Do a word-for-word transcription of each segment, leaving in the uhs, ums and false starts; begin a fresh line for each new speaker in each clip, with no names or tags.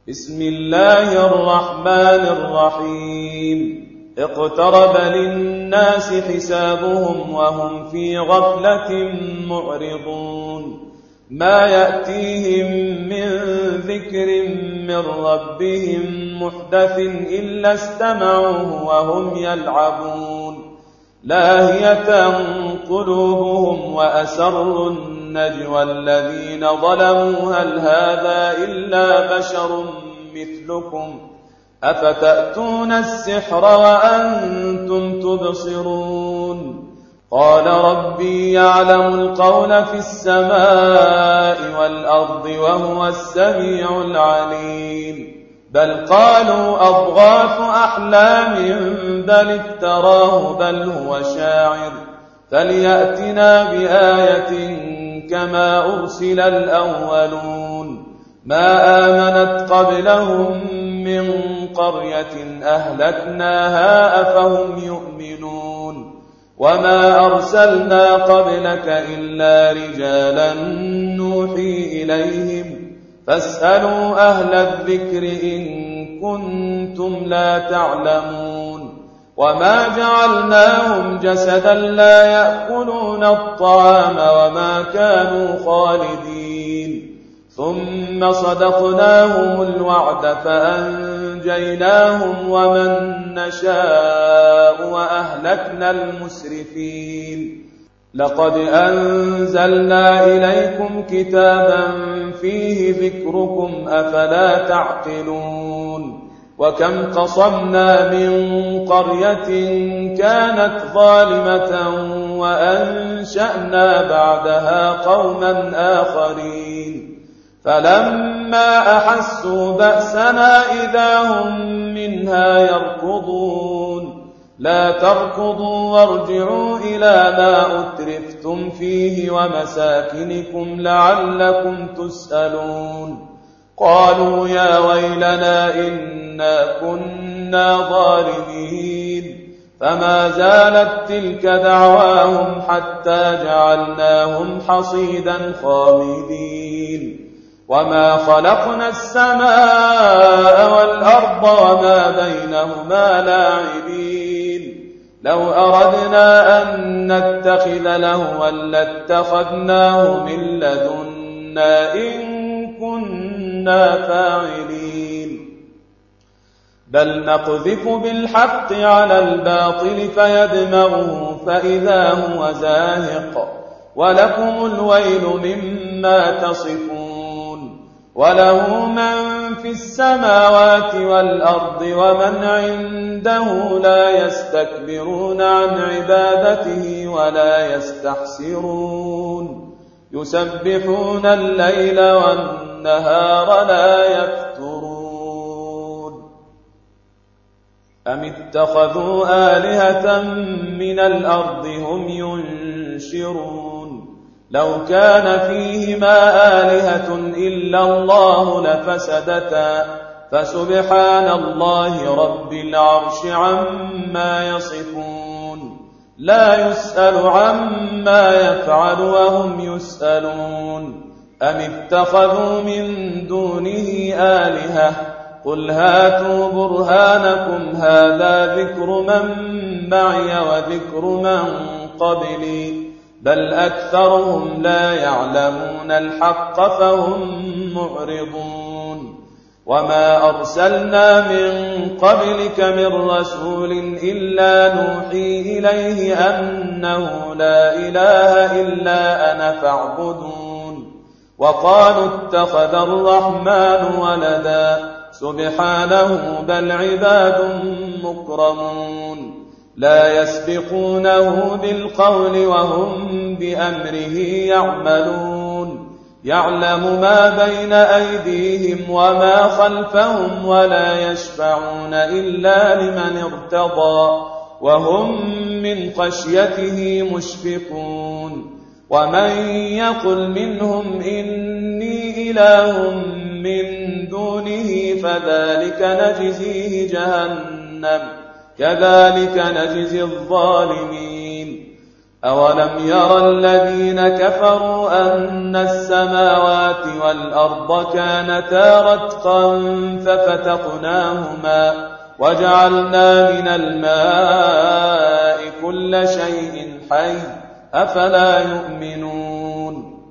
بسم الله الرحمن الرحيم اقترب للناس حسابهم وهم في غفلة معرضون ما يأتيهم من ذكر من ربهم محدث إلا استمعوه وهم يلعبون لاهية قلوبهم وأسروا النجوى الذين ظلموا هل هذا إلا بشر مثلكم أفتأتون السحر وأنتم تبصرون قال ربي يعلم القول في السماء والأرض وهو السميع العليم بل قالوا أضغاث أحلام بل افتراه بل هو شاعر فليأتنا بآية كما أرسل الأولون ما آمنت قبلهم من قرية أهلكناها أفهم يؤمنون وما أرسلنا قبلك إلا رجالا نوحي إليهم فاسألوا أهل الذكر إن كنتم لا تعلمون وما جعلناهم جسدا لا يأكلون الطعام وما كانوا خالدين ثم صدقناهم الوعد فأنجيناهم ومن نشاء وأهلكنا المسرفين لقد أنزلنا إليكم كتابا فيه ذكركم أفلا تعقلون وكم قصمنا من قرية كانت ظالمة وأنشأنا بعدها قوما آخرين فلما أحسوا بأسنا إذا هم منها يركضون لا تركضوا وارجعوا إلى ما أترفتم فيه ومساكنكم لعلكم تسألون قالوا يا ويلنا إنا كنا ظالمين فما زالت تلك دعواهم حتى جعلناهم حصيدا خامدين وما خلقنا السماء والأرض وما بينهما لاعبين لو أردنا أن نتخذ لهوا لاتخذناه من لدنا إن كنا فاعلين بل نقذف بالحق على الباطل فيدمغه فإذا هو زاهق ولكم الويل مما تصفون وله من في السماوات والأرض ومن عنده لا يستكبرون عن عبادته ولا يستحسرون يسبحون الليل والنهار لا يفترون أم اتخذوا آلهة من الأرض هم ينشرون لو كان فيهما آلهة إلا الله لفسدتا فسبحان الله رب العرش عما يصفون لا يسأل عما يفعل وهم يسألون أم اتخذوا من دونه آلهة قل هاتوا برهانكم هذا ذكر من معي وذكر من قبلي بل أكثرهم لا يعلمون الحق فهم معرضون وما أرسلنا من قبلك من رسول إلا نوحي إليه أنه لا إله إلا أنا فاعبدون وقالوا اتخذ الرحمن ولدا سبحانه بل عباد مكرمون لا يسبقونه بالقول وهم بأمره يعملون يعلم ما بين أيديهم وما خلفهم ولا يشفعون إلا لمن ارتضى وهم من خشيته مشفقون ومن يقل منهم إني إله من دونه فذلك نجزيه جهنم كذلك نجزي الظالمين أولم ير الذين كفروا أن السماوات والأرض كانتا رتقا ففتقناهما وجعلنا من الماء كل شيء حي أفلا يؤمنون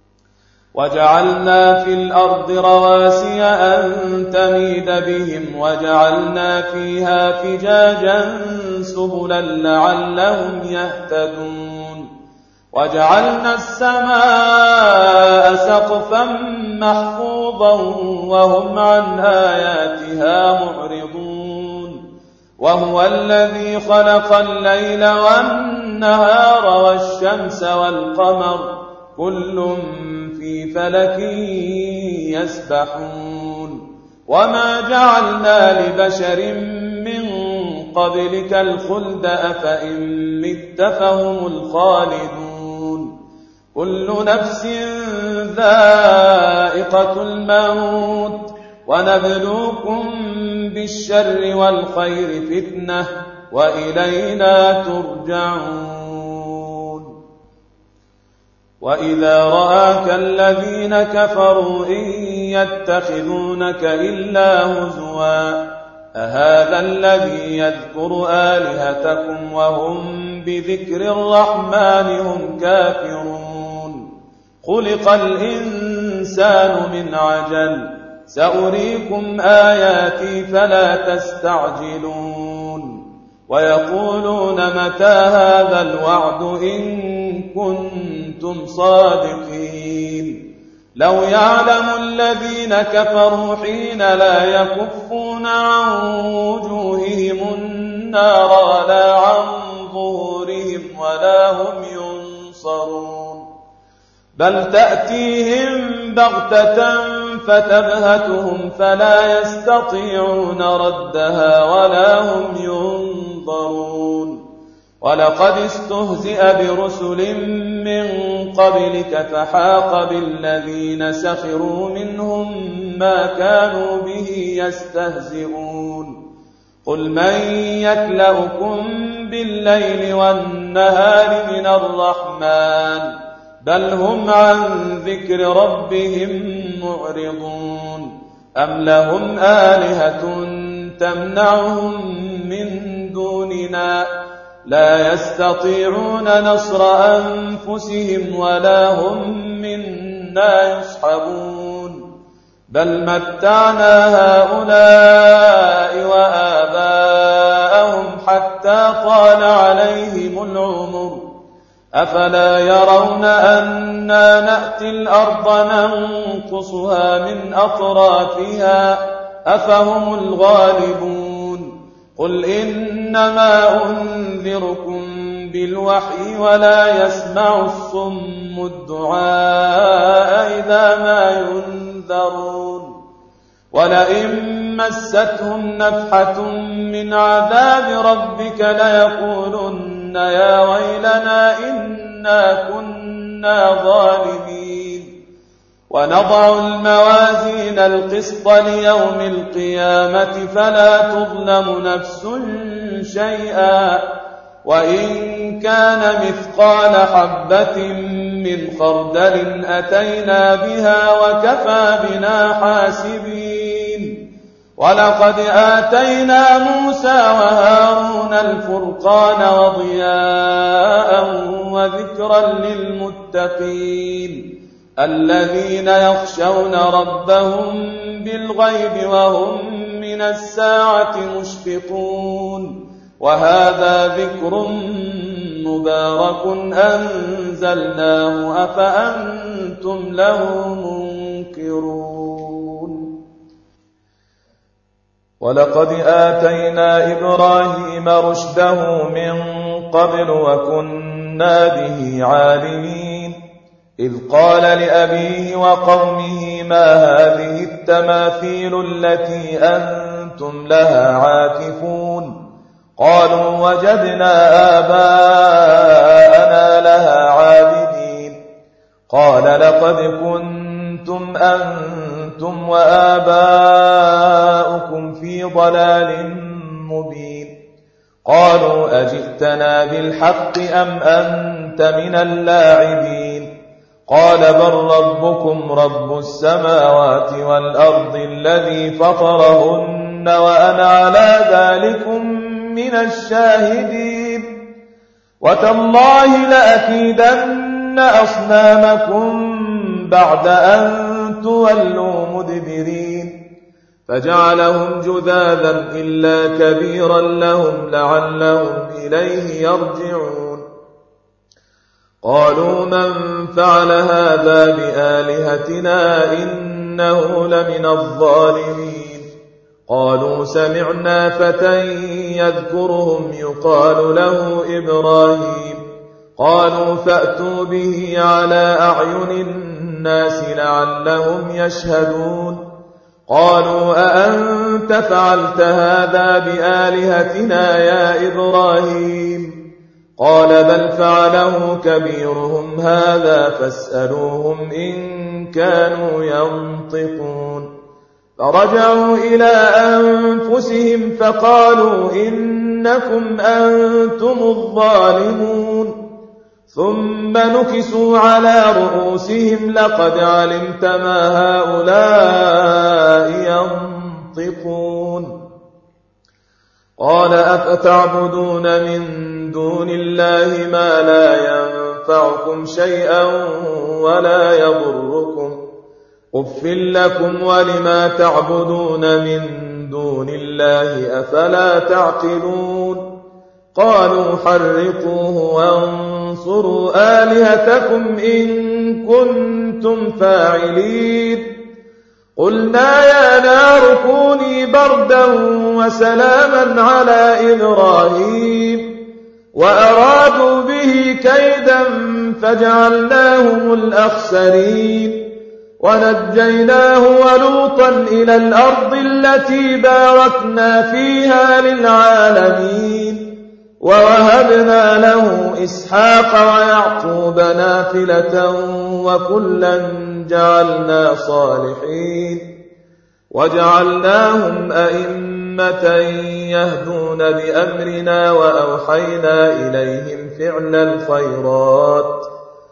وجعلنا في الأرض رواسي أن تميد بهم وجعلنا فيها فجاجا سبلا لعلهم يهتدون وجعلنا السماء سقفا محفوظا وهم عن آياتها معرضون وهو الذي خلق الليل والنهار والشمس والقمر كل في فلك يسبحون وما جعلنا لبشر من قبلك الخلد أفإن مت فهم الخالدون كل نفس ذائقة الموت ونبلوكم بالشر والخير فتنة وإلينا ترجعون وإذا رآك الذين كفروا إن يتخذونك إلا هزوا أهذا الذي يذكر آلهتكم وهم بذكر الرحمن هم كافرون خلق الإنسان من عجل سأريكم آياتي فلا تستعجلون ويقولون متى هذا الوعد إن كنتم صادقين لو يعلم الذين كفروا حين لا يكفون عن وجوههم النار ولا عن ظهورهم ولا هم ينصرون بل تأتيهم بغتة فتبهتهم فلا يستطيعون ردها ولا هم ينظرون ولقد استهزئ برسل من قبلك فحاق بالذين سخروا منهم ما كانوا به يستهزئون قل من يكلؤكم بالليل والنهار من الرحمن بل هم عن ذكر ربهم معرضون أم لهم آلهة تمنعهم من دوننا لا يستطيعون نصر أنفسهم ولا هم منا يصحبون بل متعنا هؤلاء وآباءهم حتى طال عليهم العمر أفلا يرون أنا نأتي الأرض ننقصها من أطرافها أفهم الغالبون قل إنما أنذركم بالوحي ولا يسمع الصم الدعاء إذا ما ينذرون ولئن مستهم نفحة من عذاب ربك ليقولن يا ويلنا إنا كنا ظالمين ونضع الموازين القسط ليوم القيامة فلا تظلم نفس شيئا وإن كان مثقال حبة من خردل أتينا بها وكفى بنا حاسبين ولقد آتينا موسى وهارون الفرقان وضياء وذكرا للمتقين الذين يخشون ربهم بالغيب وهم من الساعة مشفقون وهذا ذكر مبارك أنزلناه أفأنتم له منكرون ولقد آتينا إبراهيم رشده من قبل وكنا به عالمين إذ قال لأبيه وقومه ما هذه التماثيل التي أنتم لها عاكفون قالوا وجدنا آباءنا لها عابدين قال لقد كنتم أنتم وآباؤكم في ضلال مبين قالوا أجئتنا بالحق أم أنت أنت من اللاعبين قال بل ربكم رب السماوات والأرض الذي فطرهن وأنا على ذلكم من الشاهدين وتالله لأكيدن أصنامكم بعد أن تولوا مدبرين فجعلهم جذاذا إلا كبيرا لهم لعلهم إليه يرجعون قالوا من فعل هذا بآلهتنا إنه لمن الظالمين قالوا سمعنا فتى يذكرهم يقال له إبراهيم قالوا فأتوا به على أعين الناس لعلهم يشهدون قالوا أأنت فعلت هذا بآلهتنا يا إبراهيم قال بل فعله كبيرهم هذا فاسألوهم إن كانوا ينطقون فرجعوا إلى أنفسهم فقالوا إنكم أنتم الظالمون ثم نكسوا على رؤوسهم لقد علمت ما هؤلاء ينطقون قال أفتعبدون من دون الله ما لا ينفعكم شيئا ولا يضركم أف لكم ولما تعبدون من دون الله أفلا تعقلون قالوا حرقوه وانصروا آلهتكم إن كنتم فاعلين قلنا يا نار كوني بردا وسلاما على إبراهيم وأرادوا به كيدا فجعلناهم الأخسرين ونجيناه ولوطا إلى الأرض التي باركنا فيها للعالمين ووهبنا له إسحاق ويعقوب نافلة وكلا جعلنا صالحين وجعلناهم أئمة يهدون بأمرنا وأوحينا إليهم فعل الخيرات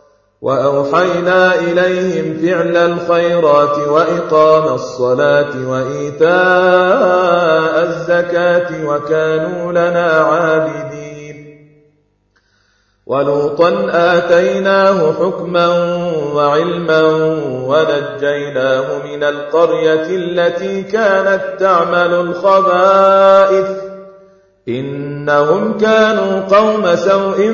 وأوحينا إليهم فعل الخيرات وإقام الصلاة وإيتاء الزكاة وكانوا لنا عابدين ولوطا آتيناه حكما وعلما ونجيناه من القرية التي كانت تعمل الخبائث إنهم كانوا قوم سوء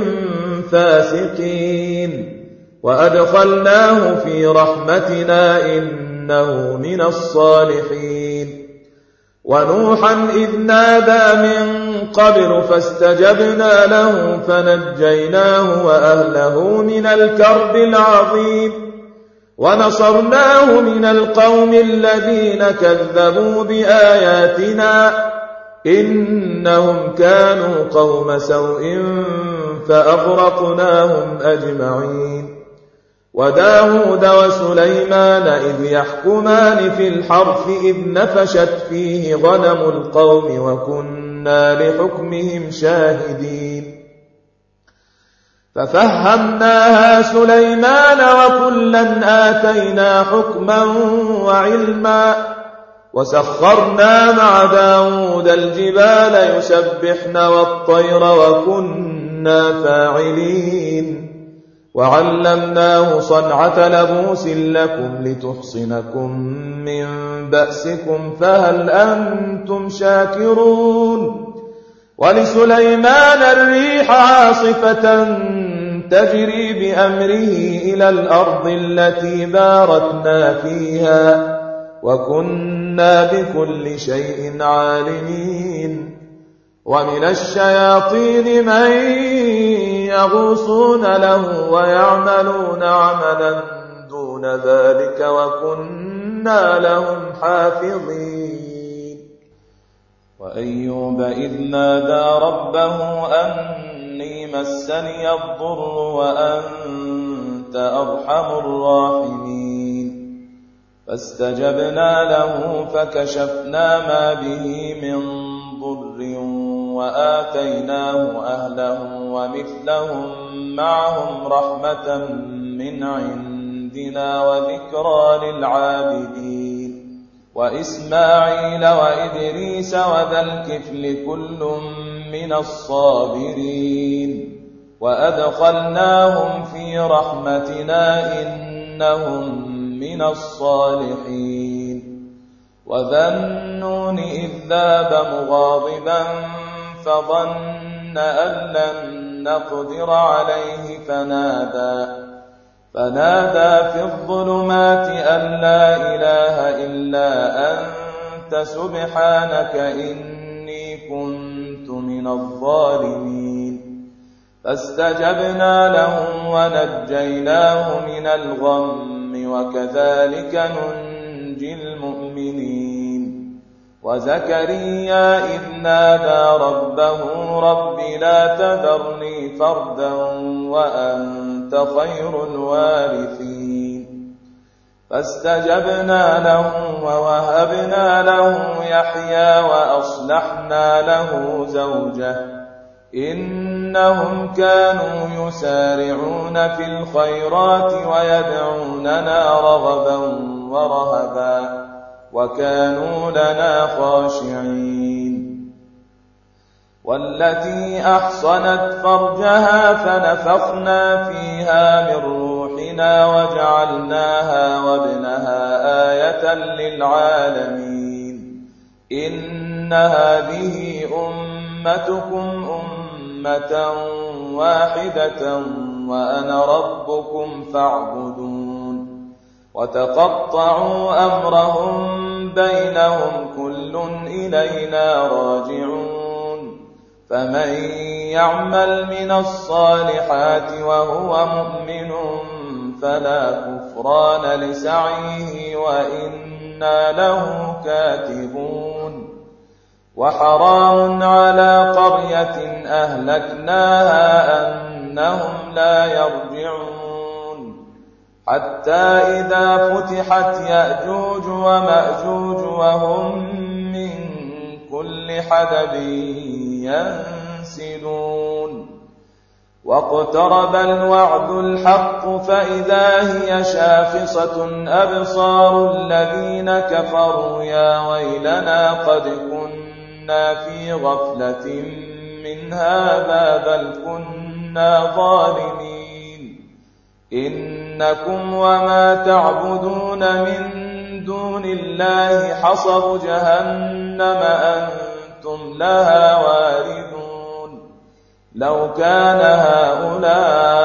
فاسقين وأدخلناه في رحمتنا إنه من الصالحين ونوحا إذ نادى من قبل فاستجبنا له فنجيناه وأهله من الكرب العظيم ونصرناه من القوم الذين كذبوا بآياتنا إنهم كانوا قوم سوء فأغرقناهم أجمعين وداود وسليمان إذ يحكمان في الحرث إذ نفشت فيه غنم القوم وكنا لحكمهم شاهدين ففهمناها سليمان وكلا آتينا حكما وعلما وسخرنا مع داود الجبال يسبحن والطير وكنا فاعلين وعلمناه صنعة لبوس لكم لتحصنكم من بأسكم فهل أنتم شاكرون ولسليمان الريح عاصفة تجري بأمره إلى الأرض التي باركنا فيها وكنا بكل شيء عالمين ومن الشياطين من يغوصون له ويعملون عملا دون ذلك وكنا لهم حافظين وأيوب إذ نادى ربه أني مسني الضر وأنت أرحم الراحمين فاستجبنا له فكشفنا ما به من ضر وآتيناه أهله ومثلهم معهم رحمة من عندنا وذكرى للعابدين وإسماعيل وإدريس وذا الكفل كل من الصابرين وأدخلناهم في رحمتنا إنهم من الصالحين وذا النون إذ ذهب مغاضبا فظن أن لن نقدر عليه فنادى فنادى في الظلمات أن لا إله إلا أنت سبحانك إني كنت من الظالمين فاستجبنا له ونجيناه من الغم وكذلك ننجي المؤمنين وزكريا إذ نادى ربه رب لا تذرني فردا وأنت خير الوارثين فاستجبنا له ووهبنا له يحيى وأصلحنا له زوجه إنهم كانوا يسارعون في الخيرات ويدعوننا رغبا ورهبا وكانوا لنا خاشعين والتي أحصنت فرجها فنفخنا فيها من روحنا وجعلناها وابنها آية للعالمين إن هذه أمتكم أمة واحدة وأنا ربكم فاعبدون وتقطعوا أمرهم بينهم كل إلينا راجعون فمن يعمل من الصالحات وهو مؤمن فلا كفران لسعيه وإنا له كاتبون وحرام على قرية أهلكناها أنهم لا يرجعون حتى إذا فتحت يأجوج ومأجوج وهم من كل حدب ينسلون واقترب الوعد الحق فإذا هي شاخصة أبصار الذين كفروا يا ويلنا قد كنا في غفلة من هذا بل كنا ظالمين إنكم وما تعبدون من دون الله حصب جهنم أنتم لها واردون لو كان هؤلاء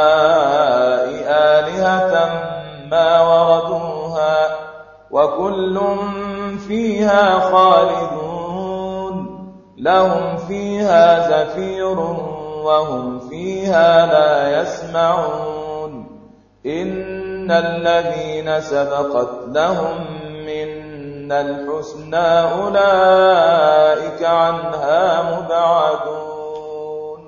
آلهة ما وردوها وكل فيها خالدون لهم فيها زفير وهم فيها لا يسمعون إن الذين سبقت لهم منا الحسنى أولئك عنها مبعدون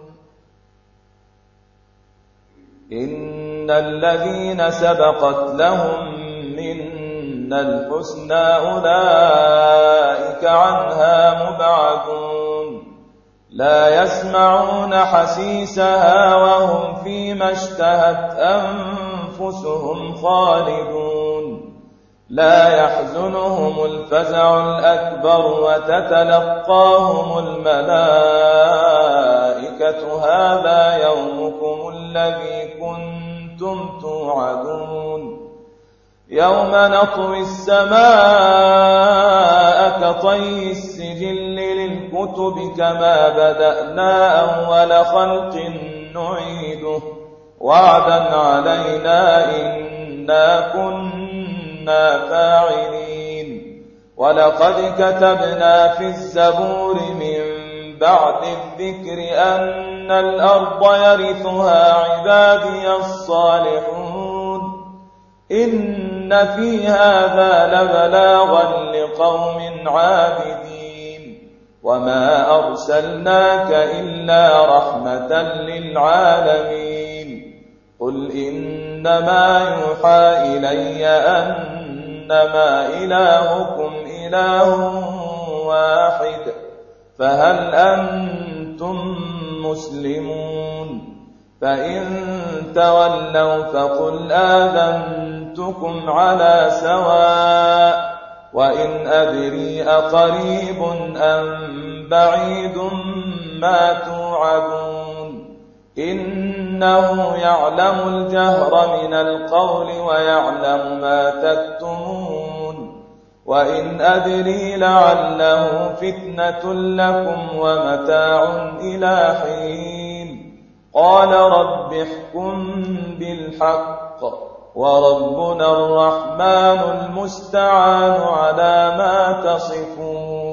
إن الذين سبقت لهم منا الحسنى أولئك عنها مبعدون لا يسمعون حسيسها وهم فيما اشتهت أنفسهم خالدون لا يحزنهم الفزع الأكبر وتتلقاهم الملائكة هذا يومكم الذي كنتم توعدون يوم نطوي السماء كطي السجل للكتب كما بدأنا أول خلق نعيده وعدا علينا إنا كنا فاعلين ولقد كتبنا في الزبور من بعد الذكر أن الأرض يرثها عبادي الصالحون إن في هذا لبلاغا لقوم عابدين وما أرسلناك إلا رحمة للعالمين قل إنما يوحى إلي أنما إلهكم إله واحد فهل أنتم كنتم مسلمون فإن تولوا فقل آذنتكم على سواء وإن أدري أقريب أم بعيد ما توعدون إنه يعلم الجهر من القول ويعلم ما تكتمون وإن أدري لعله فتنة لكم ومتاع إلى حين قال رب احكم بالحق وربنا الرحمن المستعان على ما تصفون